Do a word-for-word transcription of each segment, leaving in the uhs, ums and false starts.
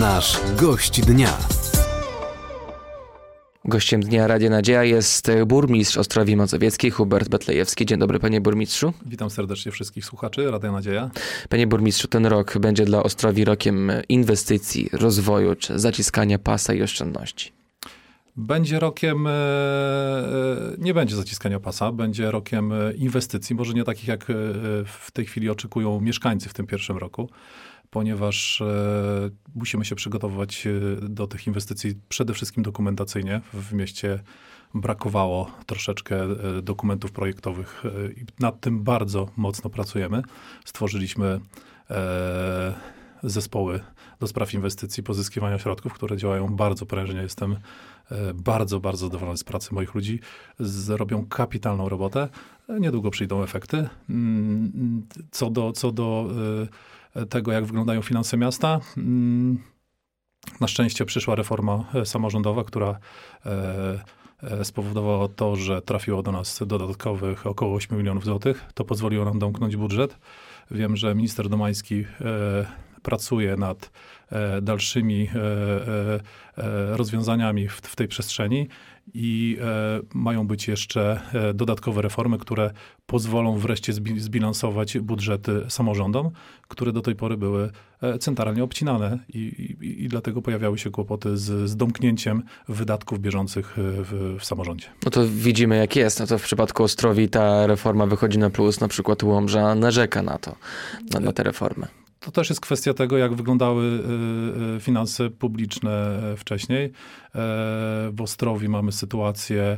Nasz gość dnia. Gościem Dnia Radia Nadzieja jest burmistrz Ostrowi Mazowieckiej, Hubert Betlejewski. Dzień dobry, panie burmistrzu. Witam serdecznie wszystkich słuchaczy Radia Nadzieja. Panie burmistrzu, ten rok będzie dla Ostrowi rokiem inwestycji, rozwoju czy zaciskania pasa i oszczędności. Będzie rokiem, nie będzie zaciskania pasa, będzie rokiem inwestycji, może nie takich jak w tej chwili oczekują mieszkańcy w tym pierwszym roku, ponieważ e, musimy się przygotowywać do tych inwestycji przede wszystkim dokumentacyjnie. W mieście brakowało troszeczkę dokumentów projektowych i nad tym bardzo mocno pracujemy. Stworzyliśmy e, zespoły do spraw inwestycji, pozyskiwania środków, które działają bardzo prężnie. Jestem e, bardzo, bardzo zadowolony z pracy moich ludzi. Zrobią kapitalną robotę. Niedługo przyjdą efekty. Co do, co do e, tego, jak wyglądają finanse miasta. Na szczęście przyszła reforma samorządowa, która spowodowała to, że trafiło do nas dodatkowych około ośmiu milionów złotych. To pozwoliło nam domknąć budżet. Wiem, że minister Domański pracuje nad dalszymi rozwiązaniami w, w tej przestrzeni i mają być jeszcze dodatkowe reformy, które pozwolą wreszcie zbilansować budżety samorządom, które do tej pory były centralnie obcinane i, i, i dlatego pojawiały się kłopoty z, z domknięciem wydatków bieżących w, w samorządzie. No to widzimy jak jest. No to w przypadku Ostrowi ta reforma wychodzi na plus, na przykład Łomża narzeka na to, na, na tę reformę. To też jest kwestia tego, jak wyglądały finanse publiczne wcześniej. W Ostrowi mamy sytuację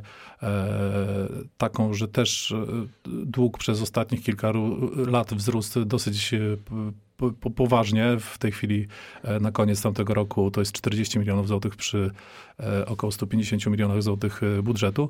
taką, że też dług przez ostatnich kilka lat wzrósł dosyć poważnie. W tej chwili na koniec tamtego roku to jest czterdzieści milionów złotych przy około stu pięćdziesięciu milionach złotych budżetu.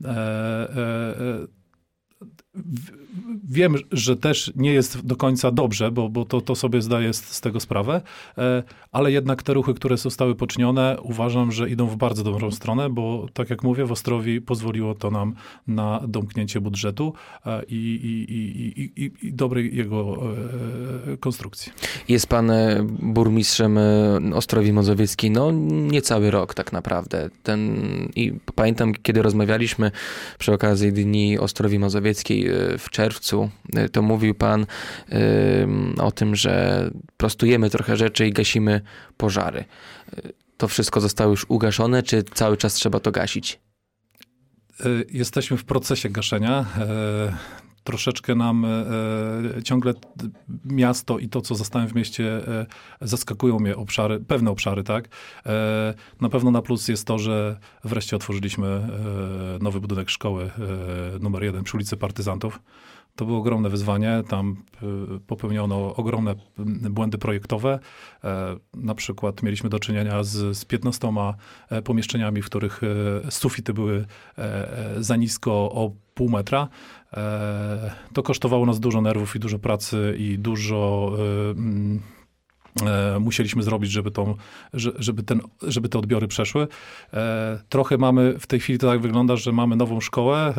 Wiem, że też nie jest do końca dobrze, bo, bo to, to sobie zdaję z, z tego sprawę, ale jednak te ruchy, które zostały poczynione, uważam, że idą w bardzo dobrą stronę, bo tak jak mówię, w Ostrowi pozwoliło to nam na domknięcie budżetu i, i, i, i, i, i dobrej jego konstrukcji. Jest pan burmistrzem Ostrowi Mazowieckiej, no niecały rok tak naprawdę. Ten, i pamiętam, kiedy rozmawialiśmy przy okazji Dni Ostrowi Mazowieckiej w czerwcu, to mówił pan y, o tym, że prostujemy trochę rzeczy i gasimy pożary. To wszystko zostało już ugaszone, czy cały czas trzeba to gasić? Jesteśmy w procesie gaszenia. Troszeczkę nam e, ciągle miasto i to, co zastałem w mieście, e, zaskakują mnie obszary, pewne obszary, tak. E, na pewno na plus jest to, że wreszcie otworzyliśmy e, nowy budynek szkoły e, numer jeden przy ulicy Partyzantów. To było ogromne wyzwanie. Tam popełniono ogromne błędy projektowe. Na przykład mieliśmy do czynienia z, z piętnastoma pomieszczeniami, w których sufity były za nisko o pół metra. To kosztowało nas dużo nerwów i dużo pracy i dużo musieliśmy zrobić, żeby, tą, żeby, ten, żeby te odbiory przeszły. Trochę mamy, w tej chwili to tak wygląda, że mamy nową szkołę,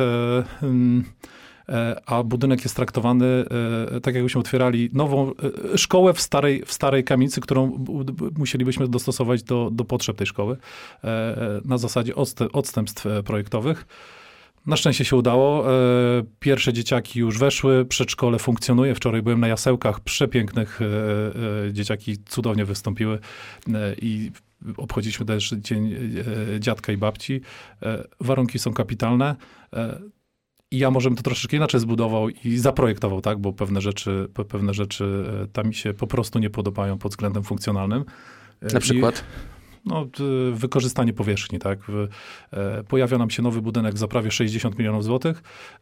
a budynek jest traktowany tak, jakbyśmy otwierali nową szkołę w starej, w starej kamienicy, którą musielibyśmy dostosować do, do potrzeb tej szkoły na zasadzie odstępstw projektowych. Na szczęście się udało. Pierwsze dzieciaki już weszły, przedszkole funkcjonuje. Wczoraj byłem na jasełkach przepięknych. Dzieciaki cudownie wystąpiły i obchodziliśmy też Dzień Dziadka i Babci. Warunki są kapitalne. I ja może bym to troszeczkę inaczej zbudował i zaprojektował, tak, bo pewne rzeczy, pewne rzeczy tam mi się po prostu nie podobają pod względem funkcjonalnym. Na przykład? I, no, wykorzystanie powierzchni, tak. Pojawia nam się nowy budynek za prawie sześćdziesiąt milionów złotych.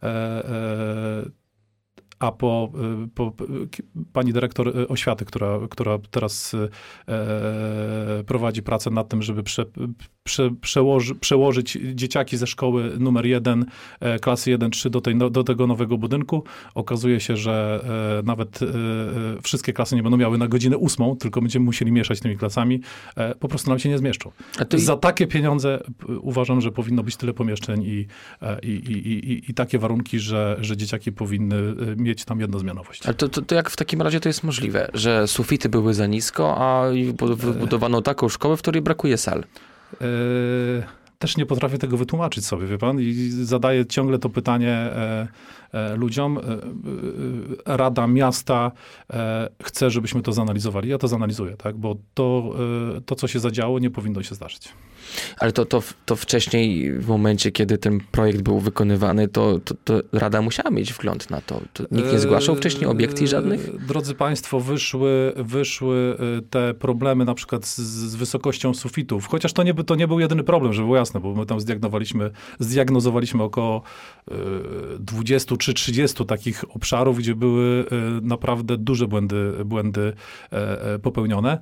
A po, po pani dyrektor oświaty, która, która teraz e, prowadzi pracę nad tym, żeby prze, prze, przełoży, przełożyć dzieciaki ze szkoły numer jeden, e, klasy jeden trzy do, tej, do tego nowego budynku. Okazuje się, że e, nawet e, wszystkie klasy nie będą miały na godzinę ósmą, tylko będziemy musieli mieszać tymi klasami. E, po prostu nam się nie zmieszczą. I... Za takie pieniądze uważam, że powinno być tyle pomieszczeń i, i, i, i, i takie warunki, że, że dzieciaki powinny mieć tam jednozmianowość. Ale to, to, to jak w takim razie to jest możliwe, że sufity były za nisko, a wybudowano taką szkołę, w której brakuje sal? Yy, też nie potrafię tego wytłumaczyć sobie, wie pan, i zadaję ciągle to pytanie e, e, ludziom. E, e, Rada Miasta e, chce, żebyśmy to zanalizowali. Ja to zanalizuję, tak, bo to, e, to co się zadziało, nie powinno się zdarzyć. Ale to, to, to wcześniej, w momencie, kiedy ten projekt był wykonywany, to, to, to Rada musiała mieć wgląd na to. To nikt nie zgłaszał wcześniej obiekcji żadnych? Drodzy państwo, wyszły, wyszły te problemy na przykład z, z wysokością sufitów, chociaż to nie, to nie był jedyny problem, żeby było jasne, bo my tam zdiagnozowaliśmy, zdiagnozowaliśmy około dwudziestu czy trzydziestu takich obszarów, gdzie były naprawdę duże błędy, błędy popełnione.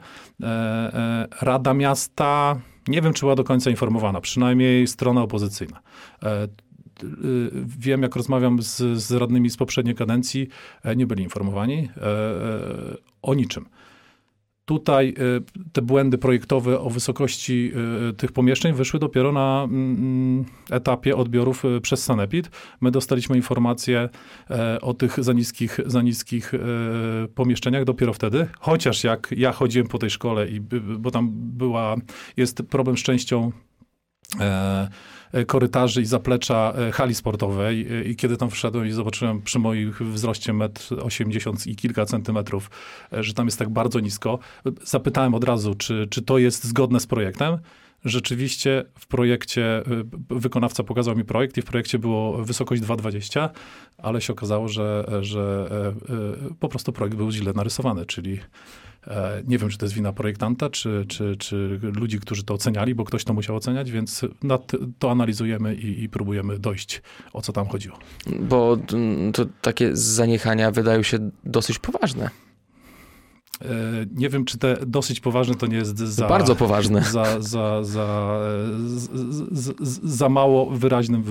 Rada Miasta... Nie wiem, czy była do końca informowana, przynajmniej strona opozycyjna. Wiem, jak rozmawiam z, z radnymi z poprzedniej kadencji, nie byli informowani o niczym. Tutaj te błędy projektowe o wysokości tych pomieszczeń wyszły dopiero na etapie odbiorów przez Sanepid. My dostaliśmy informacje o tych za niskich, za niskich pomieszczeniach dopiero wtedy. Chociaż jak ja chodziłem po tej szkole, i, bo tam była, jest problem z częścią korytarzy i zaplecza hali sportowej i kiedy tam wszedłem i zobaczyłem przy moim wzroście metr osiemdziesiąt i kilka centymetrów, że tam jest tak bardzo nisko, zapytałem od razu, czy, czy to jest zgodne z projektem. Rzeczywiście w projekcie, wykonawca pokazał mi projekt i w projekcie było wysokość dwa dwadzieścia, ale się okazało, że, że po prostu projekt był źle narysowany, czyli nie wiem, czy to jest wina projektanta, czy, czy, czy ludzi, którzy to oceniali, bo ktoś to musiał oceniać, więc nad, to analizujemy i, i próbujemy dojść, o co tam chodziło. Bo to takie zaniechania wydają się dosyć poważne. Nie wiem, czy te dosyć poważne to nie jest za... Bardzo poważne. Za, za, za, za, za mało wyraźnym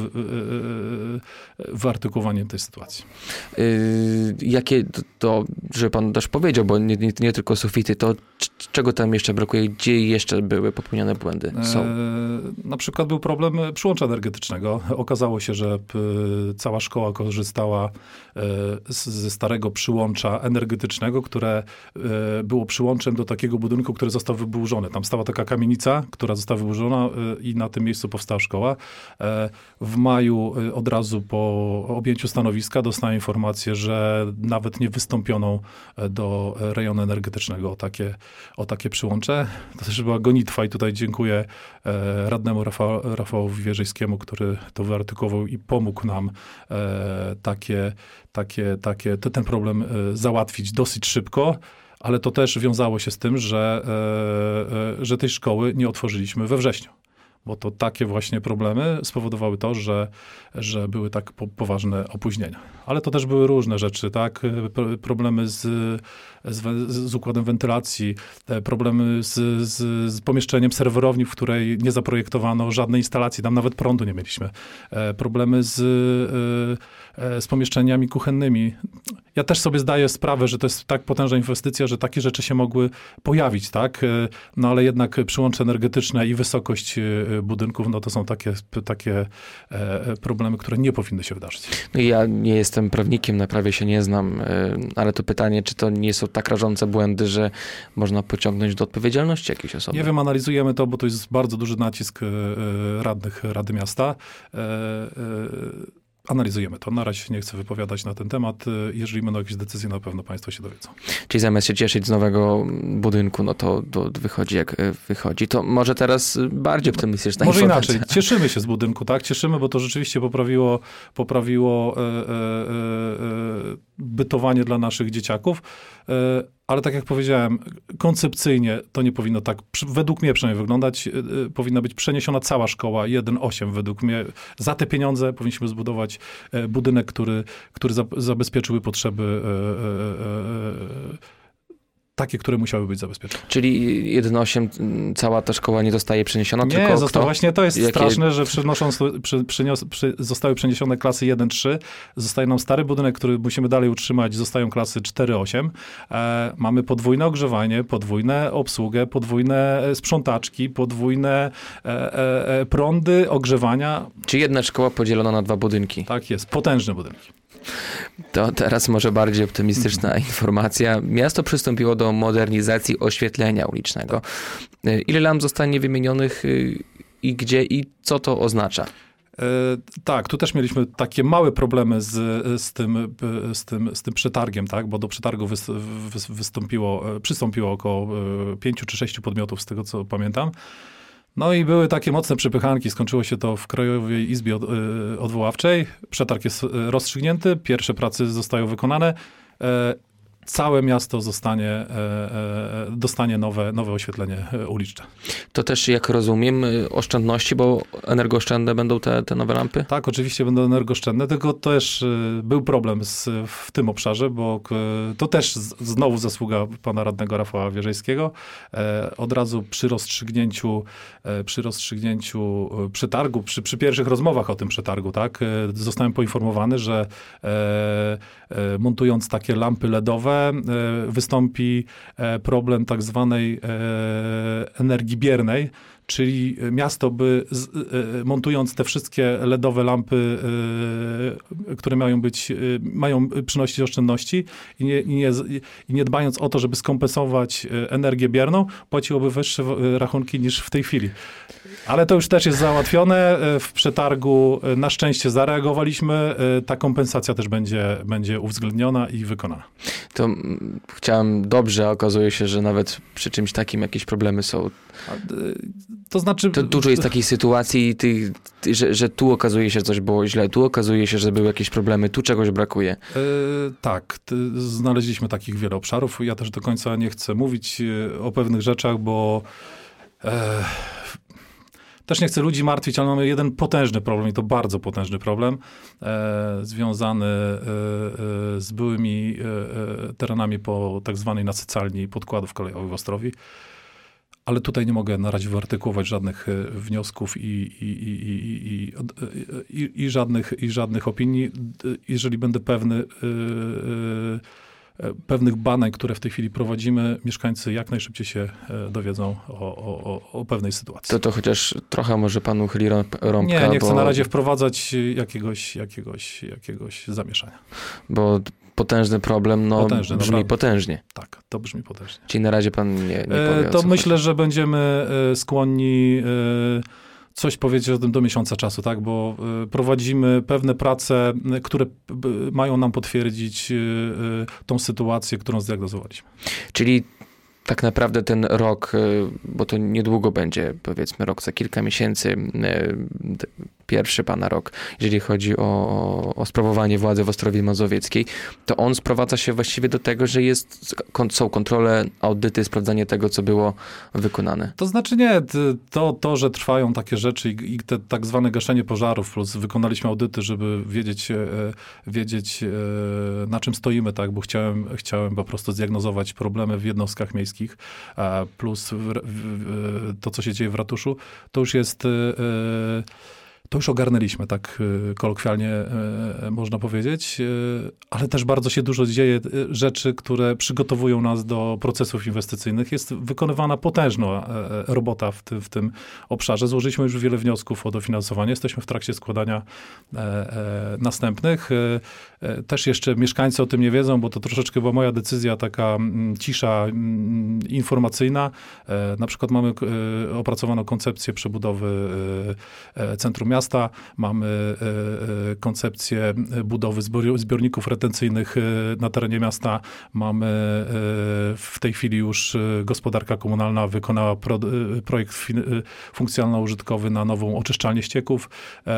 wyartykułowaniem tej sytuacji. Yy, jakie to, to, że pan też powiedział, bo nie, nie, nie tylko sufity, to czego tam jeszcze brakuje? Gdzie jeszcze były popełnione błędy? Są. E, na przykład był problem przyłącza energetycznego. Okazało się, że p, cała szkoła korzystała e, ze starego przyłącza energetycznego, które e, było przyłączem do takiego budynku, który został wyburzony. Tam stała taka kamienica, która została wyburzona i na tym miejscu powstała szkoła. W maju od razu po objęciu stanowiska dostałem informację, że nawet nie wystąpiono do rejonu energetycznego o takie, o takie przyłącze. To też była gonitwa i tutaj dziękuję radnemu Rafał, Rafałowi Wierzyńskiemu, który to wyartykułował i pomógł nam takie, takie, takie, ten problem załatwić dosyć szybko. Ale to też wiązało się z tym, że, e, e, że tej szkoły nie otworzyliśmy we wrześniu. Bo to takie właśnie problemy spowodowały to, że, że były tak po, poważne opóźnienia. Ale to też były różne rzeczy, tak? Problemy z, z, z układem wentylacji, problemy z, z, z pomieszczeniem serwerowni, w której nie zaprojektowano żadnej instalacji, tam nawet prądu nie mieliśmy. Problemy z, z pomieszczeniami kuchennymi. Ja też sobie zdaję sprawę, że to jest tak potężna inwestycja, że takie rzeczy się mogły pojawić, tak? No ale jednak przyłącze energetyczne i wysokość budynków, no to są takie, takie problemy, które nie powinny się wydarzyć. Ja nie jestem prawnikiem, na prawie się nie znam, ale to pytanie, czy to nie są tak rażące błędy, że można pociągnąć do odpowiedzialności jakiejś osoby? Nie wiem, analizujemy to, bo to jest bardzo duży nacisk radnych Rady Miasta. Analizujemy to. Na razie się nie chcę wypowiadać na ten temat. Jeżeli będą jakieś decyzje, na pewno państwo się dowiedzą. Czyli zamiast się cieszyć z nowego budynku, no to, to wychodzi jak wychodzi. To może teraz bardziej optymistyczna Może informacja. inaczej. Cieszymy się z budynku, tak? Cieszymy, bo to rzeczywiście poprawiło, poprawiło e, e, e, bytowanie dla naszych dzieciaków. E, ale tak jak powiedziałem, koncepcyjnie to nie powinno tak, według mnie przynajmniej wyglądać, e, powinna być przeniesiona cała szkoła jeden osiem według mnie. Za te pieniądze powinniśmy zbudować e, budynek, który, który za, zabezpieczyłby potrzeby e, e, e, takie, które musiały być zabezpieczone. Czyli jeden osiem, cała ta szkoła nie zostaje przeniesiona, Nie, tylko zostało, kto? właśnie to jest Jakie... straszne, że przynoszą, przy, przynios, przy, zostały przeniesione klasy jeden trzy, zostaje nam stary budynek, który musimy dalej utrzymać, zostają klasy cztery osiem. E, mamy podwójne ogrzewanie, podwójne obsługę, podwójne sprzątaczki, podwójne e, e, prądy ogrzewania. Czy jedna szkoła podzielona na dwa budynki? Tak jest, potężne budynki. To teraz może bardziej optymistyczna informacja. Miasto przystąpiło do modernizacji oświetlenia ulicznego. Ile lamp zostanie wymienionych i gdzie i co to oznacza? E, tak, tu też mieliśmy takie małe problemy z, z, tym, z, tym, z tym przetargiem, tak? Bo do przetargu wy, wy, wystąpiło, przystąpiło około pięciu czy sześciu podmiotów, z tego co pamiętam. No i były takie mocne przepychanki. Skończyło się to w Krajowej Izbie Od, Odwoławczej. Przetarg jest rozstrzygnięty, pierwsze prace zostają wykonane. E, Całe miasto zostanie, e, e, dostanie nowe, nowe oświetlenie uliczne. To też, jak rozumiem, oszczędności, bo energooszczędne będą te, te nowe lampy? Tak, oczywiście będą energooszczędne, tylko też był problem z, w tym obszarze, bo to też znowu zasługa pana radnego Rafała Wierzejskiego. E, od razu przy rozstrzygnięciu, e, przy rozstrzygnięciu przetargu, przy, przy pierwszych rozmowach o tym przetargu, tak, e, zostałem poinformowany, że e, e, montując takie lampy ledowe, wystąpi problem tak zwanej energii biernej, czyli miasto by, montując te wszystkie ledowe lampy, które mają być, mają przynosić oszczędności i nie, i nie, i nie dbając o to, żeby skompensować energię bierną, płaciłoby wyższe rachunki niż w tej chwili. Ale to już też jest załatwione. W przetargu na szczęście zareagowaliśmy. Ta kompensacja też będzie, będzie uwzględniona i wykonana. To m, chciałem dobrze, a okazuje się, że nawet przy czymś takim jakieś problemy są. To znaczy... To dużo jest takich sytuacji, ty, ty, że, że tu okazuje się, coś było źle, tu okazuje się, że były jakieś problemy, tu czegoś brakuje. Yy, tak, ty, znaleźliśmy takich wiele obszarów. Ja też do końca nie chcę mówić o pewnych rzeczach, bo yy, też nie chcę ludzi martwić, ale mamy jeden potężny problem i to bardzo potężny problem yy, związany yy, z byłymi yy, terenami po tak zwanej nasycalni podkładów kolejowych w Ostrowi. Ale tutaj nie mogę na razie wyartykułować żadnych wniosków i, i, i, i, i, i, i, żadnych, i żadnych opinii. Jeżeli będę pewny yy, pewnych badań, które w tej chwili prowadzimy, mieszkańcy jak najszybciej się dowiedzą o, o, o pewnej sytuacji. To to chociaż trochę może pan uchyli rąbka. Nie, nie chcę bo... na razie wprowadzać jakiegoś, jakiegoś, jakiegoś zamieszania. Bo potężny problem, no potężny, brzmi naprawdę. potężnie. Tak, to brzmi potężnie. Czyli na razie pan nie, nie powie, e, To myślę, chodzi. że będziemy skłonni e, coś powiedzieć o tym do miesiąca czasu, tak? Bo e, prowadzimy pewne prace, które b, mają nam potwierdzić e, tą sytuację, którą zdiagnozowaliśmy. Czyli tak naprawdę ten rok, bo to niedługo będzie, powiedzmy rok, za kilka miesięcy, pierwszy pana rok, jeżeli chodzi o, o sprawowanie władzy w Ostrowi Mazowieckiej, to on sprowadza się właściwie do tego, że jest, są kontrole, audyty, sprawdzanie tego, co było wykonane. To znaczy nie, to, to że trwają takie rzeczy i, i te tak zwane gaszenie pożarów, plus wykonaliśmy audyty, żeby wiedzieć, wiedzieć na czym stoimy, tak, bo chciałem, chciałem po prostu zdiagnozować problemy w jednostkach miejskich, plus w, w, to, co się dzieje w ratuszu, to już jest... To już ogarnęliśmy, tak kolokwialnie można powiedzieć, ale też bardzo się dużo dzieje rzeczy, które przygotowują nas do procesów inwestycyjnych. Jest wykonywana potężna robota w tym, w tym obszarze. Złożyliśmy już wiele wniosków o dofinansowanie. Jesteśmy w trakcie składania następnych. Też jeszcze mieszkańcy o tym nie wiedzą, bo to troszeczkę była moja decyzja, taka cisza informacyjna. Na przykład mamy opracowaną koncepcję przebudowy centrum miasta. Miasta. Mamy koncepcję budowy zbiorników retencyjnych na terenie miasta. Mamy w tej chwili już gospodarka komunalna wykonała pro, projekt funkcjonalno-użytkowy na nową oczyszczalnię ścieków.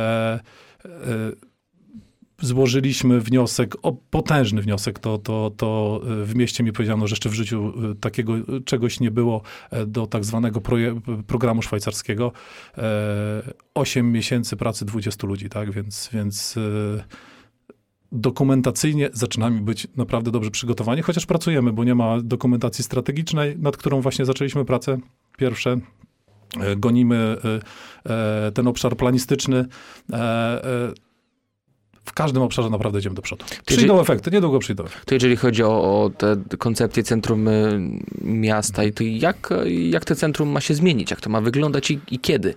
Złożyliśmy wniosek, o, potężny wniosek, to, to, to w mieście mi powiedziano, że jeszcze w życiu takiego czegoś nie było, do tak zwanego proje- programu szwajcarskiego. Osiem miesięcy pracy dwudziestu ludzi, tak, więc, więc dokumentacyjnie zaczynamy być naprawdę dobrze przygotowani, chociaż pracujemy, bo nie ma dokumentacji strategicznej, nad którą właśnie zaczęliśmy pracę pierwsze. Gonimy ten obszar planistyczny. W każdym obszarze naprawdę idziemy do przodu. Przyjdą jeżeli, efekty, niedługo przyjdą efekty. To jeżeli chodzi o, o tę koncepcję centrum miasta, to jak, jak to centrum ma się zmienić? Jak to ma wyglądać i, i kiedy?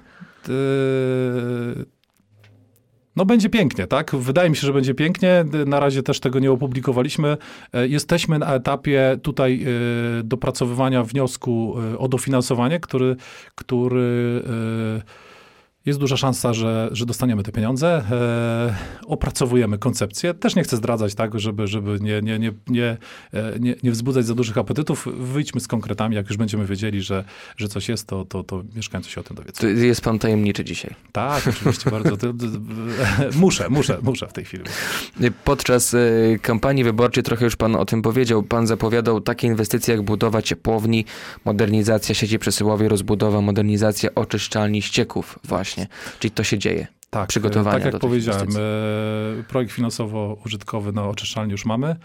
No będzie pięknie, tak? Wydaje mi się, że będzie pięknie. Na razie też tego nie opublikowaliśmy. Jesteśmy na etapie tutaj dopracowywania wniosku o dofinansowanie, który, który jest duża szansa, że, że dostaniemy te pieniądze. E, opracowujemy koncepcję. Też nie chcę zdradzać, tak, żeby, żeby nie, nie, nie, nie, nie, nie wzbudzać za dużych apetytów. Wyjdźmy z konkretami. Jak już będziemy wiedzieli, że, że coś jest, to, to, to mieszkańcy się o tym dowiedzą. To jest pan tajemniczy dzisiaj. Tak, oczywiście bardzo. To, to, muszę, muszę, muszę w tej chwili. Podczas kampanii wyborczej, trochę już pan o tym powiedział, pan zapowiadał takie inwestycje jak budowa ciepłowni, modernizacja sieci przesyłowej, rozbudowa, modernizacja oczyszczalni ścieków właśnie. Czyli to się dzieje. Tak, Przygotowania tak jak do powiedziałem, projekt finansowo-użytkowy na oczyszczalni już mamy.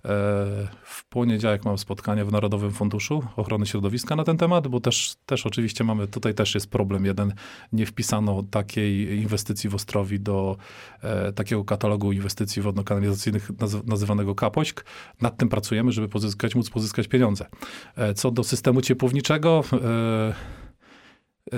W poniedziałek mam spotkanie w Narodowym Funduszu Ochrony Środowiska na ten temat, bo też, też oczywiście mamy, tutaj też jest problem jeden, nie wpisano takiej inwestycji w Ostrowi do e, takiego katalogu inwestycji wodno-kanalizacyjnych naz- nazywanego Kapośk. Nad tym pracujemy, żeby pozyskać, móc pozyskać pieniądze. E, co do systemu ciepłowniczego, e, e,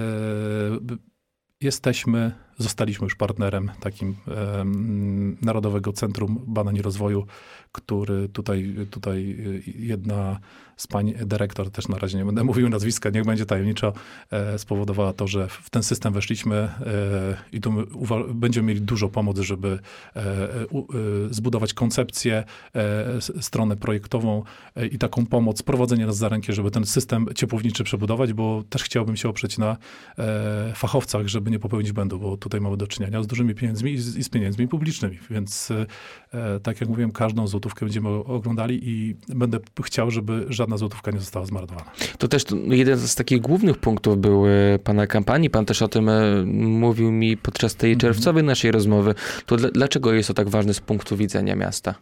jesteśmy, zostaliśmy już partnerem takim e, Narodowego Centrum Badań i Rozwoju, który tutaj, tutaj jedna z pań dyrektor, też na razie nie będę mówił nazwiska, niech będzie tajemniczo, e, spowodowała to, że w ten system weszliśmy e, i tu uwa- będziemy mieli dużo pomoc, żeby e, u, e, zbudować koncepcję, e, stronę projektową e, i taką pomoc, prowadzenie nas za rękę, żeby ten system ciepłowniczy przebudować, bo też chciałbym się oprzeć na e, fachowcach, żeby nie popełnić błędu, bo tutaj mamy do czynienia z dużymi pieniędzmi i z, i z pieniędzmi publicznymi, więc e, tak jak mówiłem, każdą złotówkę będziemy oglądali i będę chciał, żeby żadna złotówka nie została zmarnowana. To też jeden z takich głównych punktów był pana kampanii. Pan też o tym mówił mi podczas tej czerwcowej naszej rozmowy. To dl- dlaczego jest to tak ważne z punktu widzenia miasta?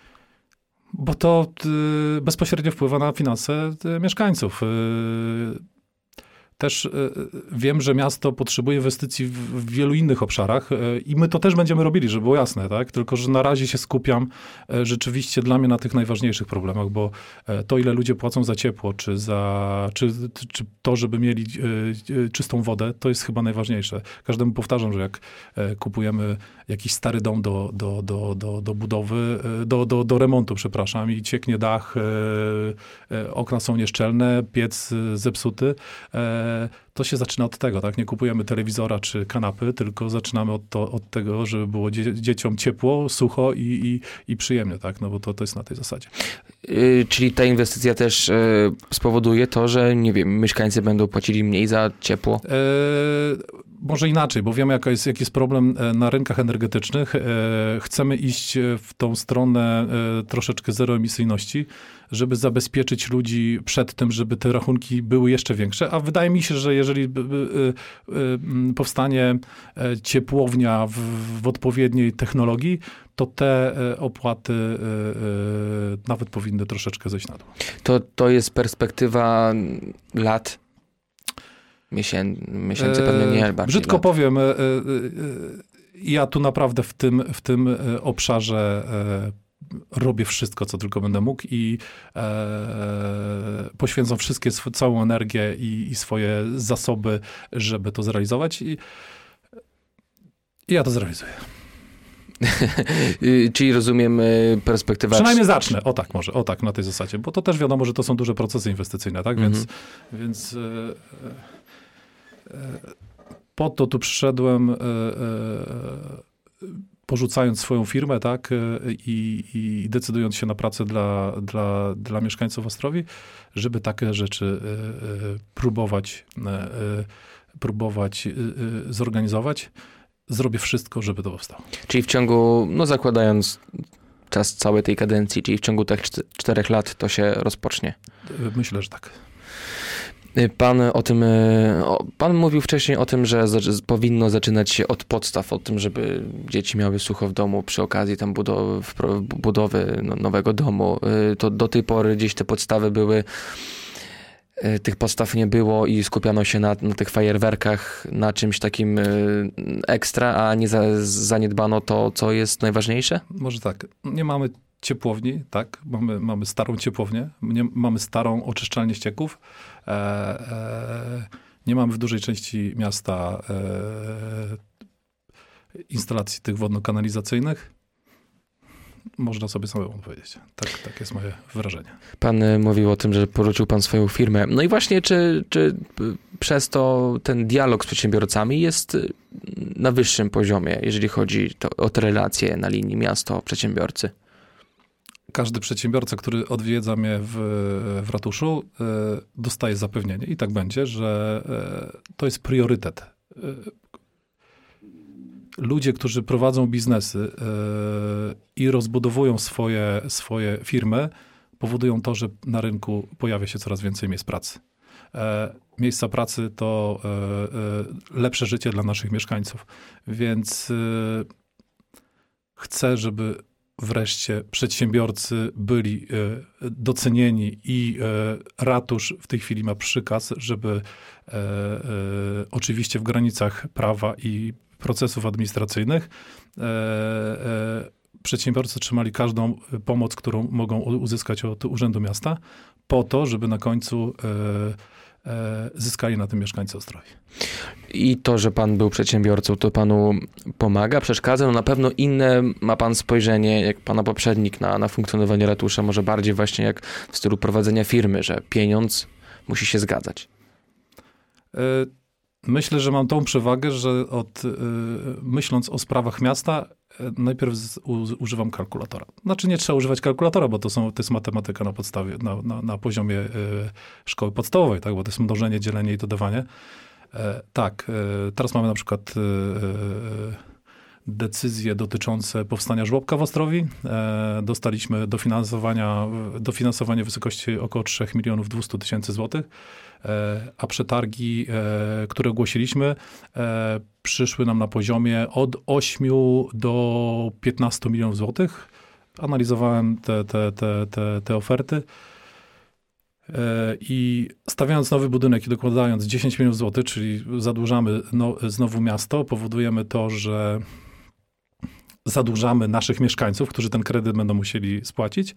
Bo to y, bezpośrednio wpływa na finanse y, mieszkańców. Y, Też y, wiem, że miasto potrzebuje inwestycji w, w wielu innych obszarach y, i my to też będziemy robili, żeby było jasne, tak? Tylko że na razie się skupiam y, rzeczywiście dla mnie na tych najważniejszych problemach, bo y, to, ile ludzie płacą za ciepło, czy, za, czy, czy to, żeby mieli y, y, czystą wodę, to jest chyba najważniejsze. Każdemu powtarzam, że jak y, kupujemy jakiś stary dom do, do, do, do, do budowy, y, do, do, do remontu, przepraszam, i cieknie dach, y, y, okna są nieszczelne, piec y, zepsuty, y, to się zaczyna od tego, tak? Nie kupujemy telewizora czy kanapy, tylko zaczynamy od, to, od tego, żeby było dzie- dzieciom ciepło, sucho i, i, i przyjemnie, tak? No bo to, to jest na tej zasadzie. Yy, czyli ta inwestycja też yy, spowoduje to, że nie wiem, mieszkańcy będą płacili mniej za ciepło? E, może inaczej, bo wiemy, jaka jest, jaki jest problem na rynkach energetycznych. E, chcemy iść w tą stronę e, troszeczkę zeroemisyjności, żeby zabezpieczyć ludzi przed tym, żeby te rachunki były jeszcze większe, a wydaje mi się, że jeżeli by, by, by, powstanie ciepłownia w, w odpowiedniej technologii, to te opłaty nawet powinny troszeczkę zejść na dół. To, to jest perspektywa lat? Miesię, miesięcy pewnie nie, bardziej Brzydko lat. powiem, ja tu naprawdę w tym, w tym obszarze robię wszystko, co tylko będę mógł i e, poświęcam wszystkie, sw- całą energię i, i swoje zasoby, żeby to zrealizować i, i ja to zrealizuję. Czyli rozumiem perspektywa... Przynajmniej zacznę, o tak może, o tak, na tej zasadzie, bo to też wiadomo, że to są duże procesy inwestycyjne, tak, więc, mm-hmm. więc e, e, po to tu przyszedłem e, e, porzucając swoją firmę, tak, i, i decydując się na pracę dla, dla, dla mieszkańców Ostrowi, żeby takie rzeczy y, y, próbować, y, próbować y, y, zorganizować. Zrobię wszystko, żeby to powstało. Czyli w ciągu, no zakładając czas całej tej kadencji, czyli w ciągu tych czterech lat to się rozpocznie. Myślę, że tak. Pan o tym, pan mówił wcześniej o tym, że powinno zaczynać się od podstaw, o tym, żeby dzieci miały sucho w domu przy okazji tam budowy, budowy nowego domu. To do tej pory gdzieś te podstawy były, tych podstaw nie było i skupiano się na, na tych fajerwerkach, na czymś takim ekstra, a nie za, zaniedbano to, co jest najważniejsze? Może tak. Nie mamy ciepłowni, tak? Mamy, mamy starą ciepłownię, nie, mamy starą oczyszczalnię ścieków. E, e, nie mamy w dużej części miasta e, instalacji tych wodno-kanalizacyjnych. Można sobie samemu powiedzieć. Tak, tak jest moje wrażenie. Pan mówił o tym, że porzucił pan swoją firmę. No i właśnie, czy, czy przez to ten dialog z przedsiębiorcami jest na wyższym poziomie, jeżeli chodzi to, o te relacje na linii miasto-przedsiębiorcy? Każdy przedsiębiorca, który odwiedza mnie w, w ratuszu, dostaje zapewnienie i tak będzie, że to jest priorytet. Ludzie, którzy prowadzą biznesy i rozbudowują swoje, swoje firmy, powodują to, że na rynku pojawia się coraz więcej miejsc pracy. Miejsca pracy to lepsze życie dla naszych mieszkańców, więc chcę, żeby wreszcie przedsiębiorcy byli docenieni i ratusz w tej chwili ma przykaz, żeby oczywiście w granicach prawa i procesów administracyjnych przedsiębiorcy otrzymali każdą pomoc, którą mogą uzyskać od Urzędu Miasta, po to, żeby na końcu zyskali na tym mieszkańcy Ostrowi. I to, że pan był przedsiębiorcą, to panu pomaga, przeszkadza? No na pewno inne ma pan spojrzenie, jak pana poprzednik, na, na funkcjonowanie ratusza, może bardziej właśnie jak w stylu prowadzenia firmy, że pieniądz musi się zgadzać. Myślę, że mam tą przewagę, że od, myśląc o sprawach miasta, najpierw z, u, używam kalkulatora. Znaczy nie trzeba używać kalkulatora, bo to, są, to jest matematyka na podstawie, na, na, na poziomie y, szkoły podstawowej, tak? Bo to jest mnożenie, dzielenie i dodawanie. E, tak, e, teraz mamy na przykład e, decyzje dotyczące powstania żłobka w Ostrowi. E, dostaliśmy dofinansowania, dofinansowanie w wysokości około trzy miliony dwieście tysięcy złotych. A przetargi, które ogłosiliśmy, przyszły nam na poziomie od ośmiu do piętnastu milionów złotych. Analizowałem te, te, te, te, te oferty i stawiając nowy budynek i dokładając dziesięć milionów złotych, czyli zadłużamy no, znowu miasto, powodujemy to, że zadłużamy naszych mieszkańców, którzy ten kredyt będą musieli spłacić.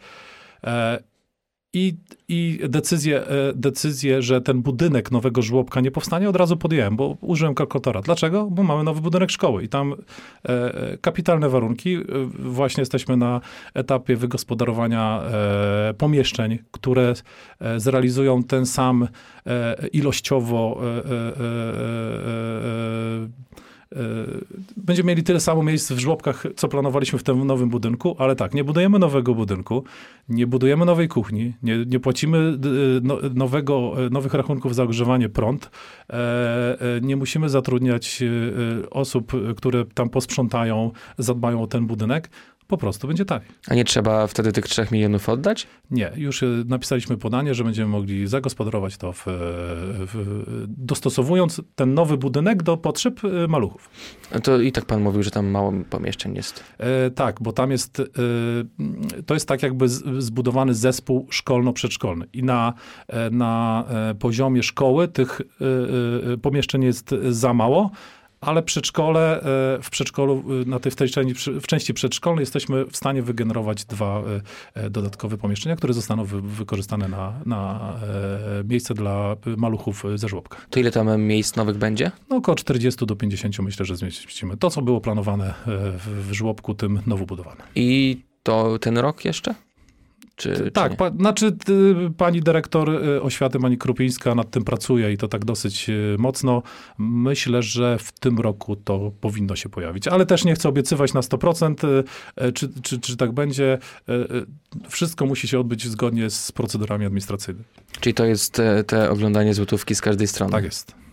I, i decyzję, decyzję, że ten budynek nowego żłobka nie powstanie, od razu podjąłem, bo użyłem kalkulatora. Dlaczego? Bo mamy nowy budynek szkoły i tam e, kapitalne warunki. Właśnie jesteśmy na etapie wygospodarowania e, pomieszczeń, które e, zrealizują ten sam e, ilościowo e, e, e, e, Będziemy mieli tyle samo miejsc w żłobkach, co planowaliśmy w tym nowym budynku, ale tak, nie budujemy nowego budynku, nie budujemy nowej kuchni, nie, nie płacimy no, nowego, nowych rachunków za ogrzewanie prąd, nie musimy zatrudniać osób, które tam posprzątają, zadbają o ten budynek. Po prostu będzie tak. A nie trzeba wtedy tych trzech milionów oddać? Nie, już napisaliśmy podanie, że będziemy mogli zagospodarować to, w, w, dostosowując ten nowy budynek do potrzeb maluchów. To i tak pan mówił, że tam mało pomieszczeń jest. E, tak, bo tam jest, e, to jest tak jakby z, zbudowany zespół szkolno-przedszkolny i na, na poziomie szkoły tych e, pomieszczeń jest za mało. Ale przedszkole, w przedszkolu, na tej, w, tej części, w części przedszkolnej jesteśmy w stanie wygenerować dwa dodatkowe pomieszczenia, które zostaną wy, wykorzystane na, na miejsce dla maluchów ze żłobka. To ile tam miejsc nowych będzie? No około czterdzieści do pięćdziesięciu myślę, że zmieścimy. To, co było planowane w, w żłobku, tym nowo budowane. I to ten rok jeszcze? Czy, tak, czy pa, znaczy pani dyrektor oświaty, pani Krupińska nad tym pracuje i to tak dosyć mocno. Myślę, że w tym roku to powinno się pojawić, ale też nie chcę obiecywać na sto procent, czy, czy, czy tak będzie. Wszystko musi się odbyć zgodnie z procedurami administracyjnymi. Czyli to jest te, te oglądanie złotówki z każdej strony? Tak jest.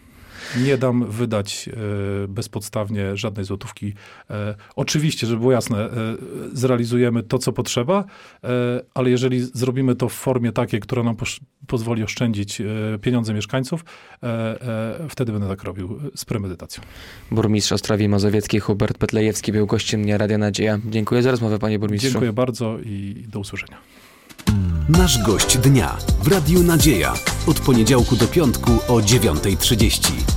Nie dam wydać e, bezpodstawnie żadnej złotówki. E, oczywiście, żeby było jasne, e, zrealizujemy to, co potrzeba, e, ale jeżeli zrobimy to w formie takiej, która nam posz- pozwoli oszczędzić e, pieniądze mieszkańców, e, e, wtedy będę tak robił z premedytacją. Burmistrz Ostrowi Mazowieckiej Hubert Petlejewski był gościem Dnia Radia Nadzieja. Dziękuję za rozmowę, panie burmistrzu. Dziękuję bardzo i do usłyszenia. Nasz gość dnia w Radiu Nadzieja. Od poniedziałku do piątku o dziewiąta trzydzieści.